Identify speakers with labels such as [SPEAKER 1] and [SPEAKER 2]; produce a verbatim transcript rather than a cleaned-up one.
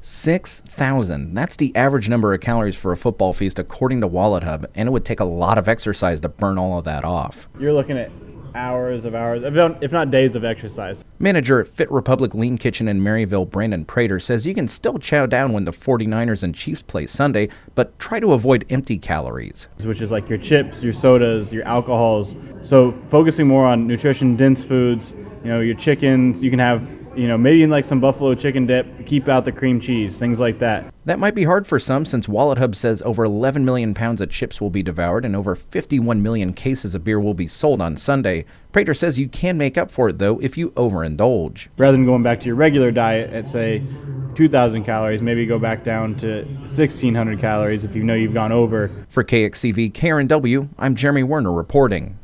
[SPEAKER 1] six thousand. That's the average number of calories for a football feast according to Wallet Hub, and it would take a lot of exercise to burn all of that off.
[SPEAKER 2] You're looking at hours of hours, if not days of exercise.
[SPEAKER 1] Manager at Fit Republic Lean Kitchen in Maryville, Brandon Prater, says you can still chow down when the forty-niners and Chiefs play Sunday, but try to avoid empty calories.
[SPEAKER 2] Which is like your chips, your sodas, your alcohols. So focusing more on nutrition-dense foods, you know, your chickens, you can have, you know, maybe in like some buffalo chicken dip, keep out the cream cheese, things like that.
[SPEAKER 1] That might be hard for some since Wallet Hub says over eleven million pounds of chips will be devoured and over fifty-one million cases of beer will be sold on Sunday. Prater says you can make up for it, though, if you overindulge.
[SPEAKER 2] Rather than going back to your regular diet at, say, two thousand calories, maybe go back down to sixteen hundred calories if you know you've gone over.
[SPEAKER 1] For K X C V K R N W, I'm Jeremy Werner reporting.